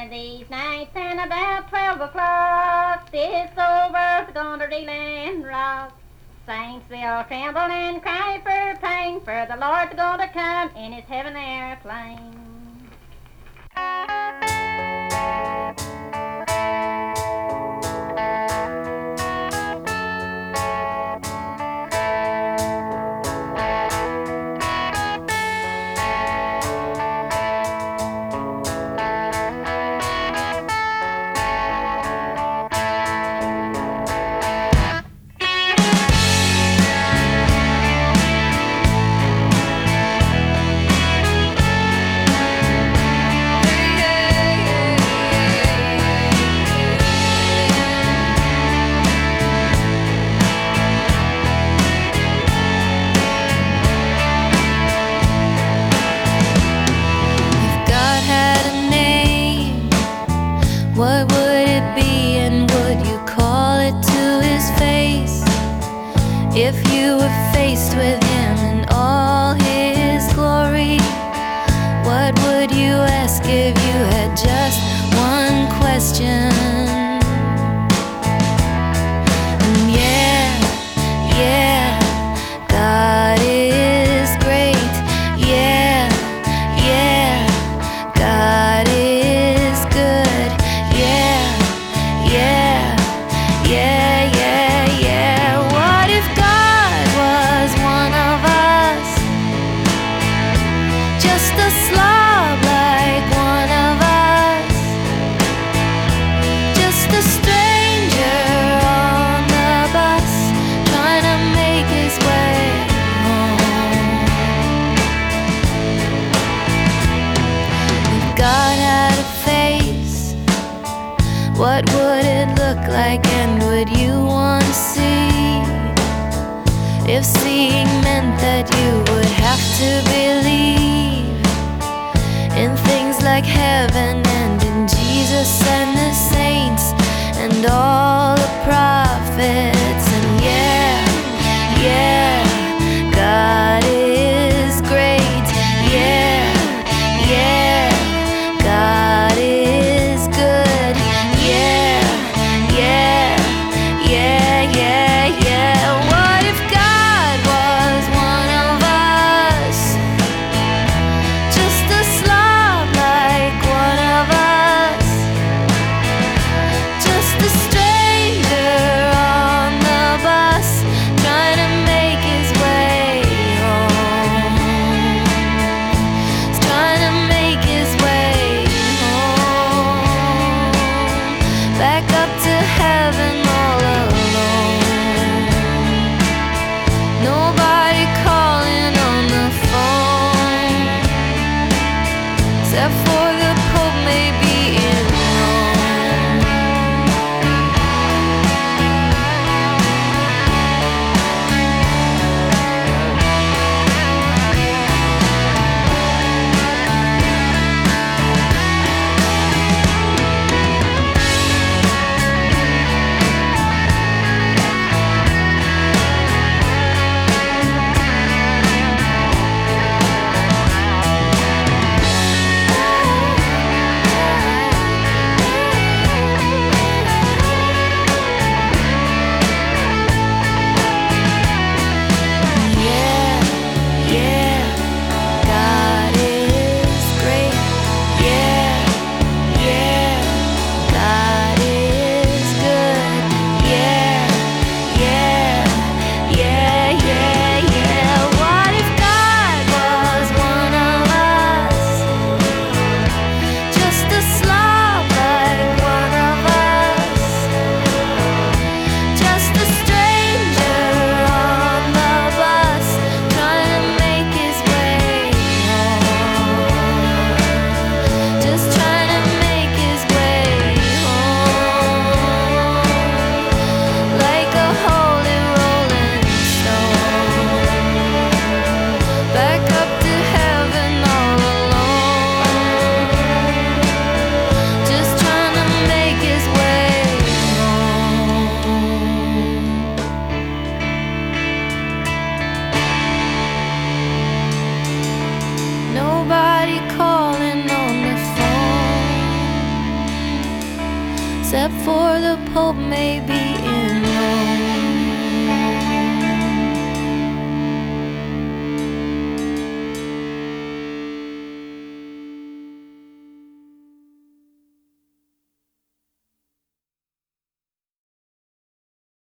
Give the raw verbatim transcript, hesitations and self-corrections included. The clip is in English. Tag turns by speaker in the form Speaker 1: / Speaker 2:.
Speaker 1: of these nights, and about twelve o'clock, this old world's gonna reel and rock. Saints, they all tremble and cry for pain, for the Lord's gonna come in his heaven airplane.
Speaker 2: What would it be, and would you call it to his face? If you were faced with him in all his glory, what would you ask if you had just one question? And yeah, yeah, God is great. Yeah, yeah, God is good. Yeah, yeah, yeah, yeah, yeah. What if God was one of us? Just a slob like one of us. Just a stranger on the bus, trying to make his way home. If God had a face, what would it look like, and would you want to see? If seeing meant that you would have to believe in things like heaven and in Jesus and the saints and all the prophets. And yeah, yeah, God is great. Yeah, yeah, God is good. Yeah, yeah, yeah, yeah, yeah. What if God was one of us? Just a slob like one of us. for the Pope may be in